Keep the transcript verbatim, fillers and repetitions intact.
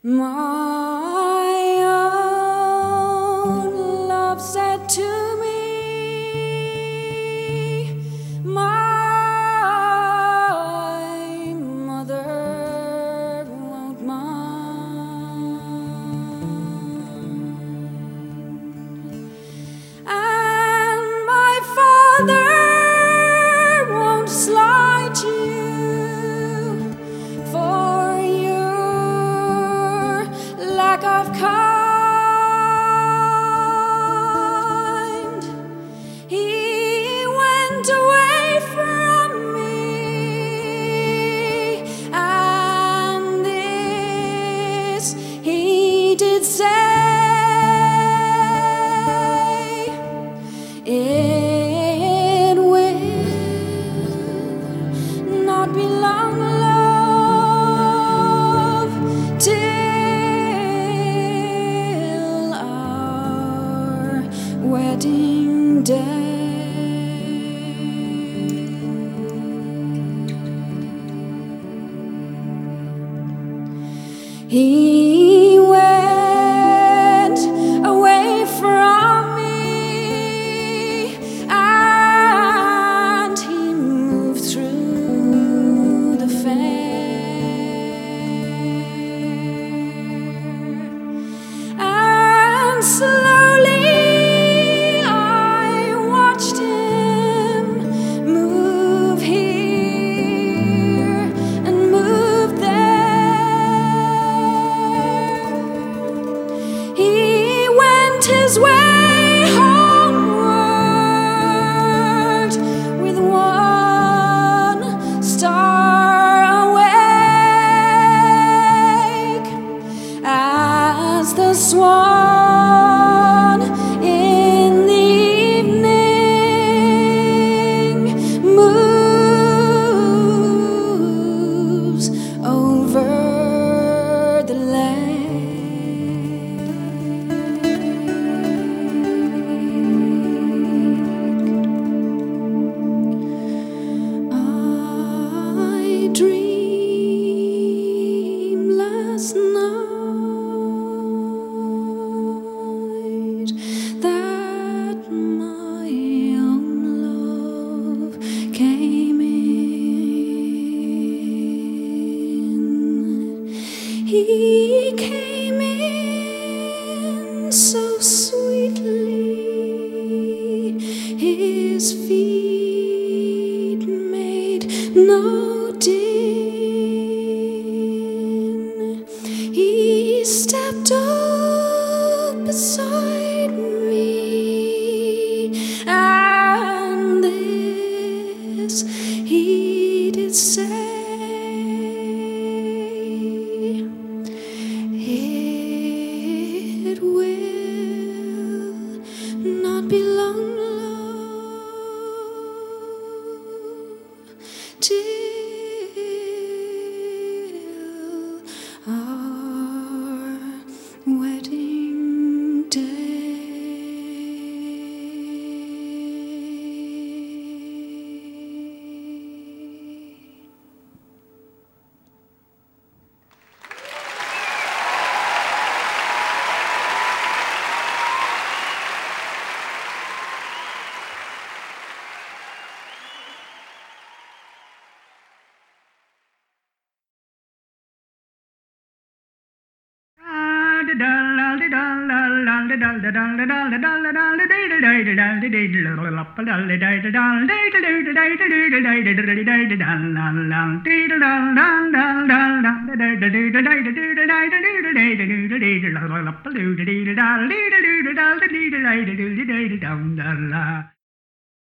My own love said to me, my mother won't mind, and my father won't slight you for your lack of kind. He went away from me, and this he did say: it will not be long, love, till our wedding day. He went away from me, and he moved through the fair, and slowly I watched him move here and move there. He went his way homeward with one star awake, as the swan in the evening moves over the lake. I dreamed last night that my own love came in. He came in so sweetly, his feet made no din. He stepped up beside me, and this he did say: it will not be long, love, till our wedding day. La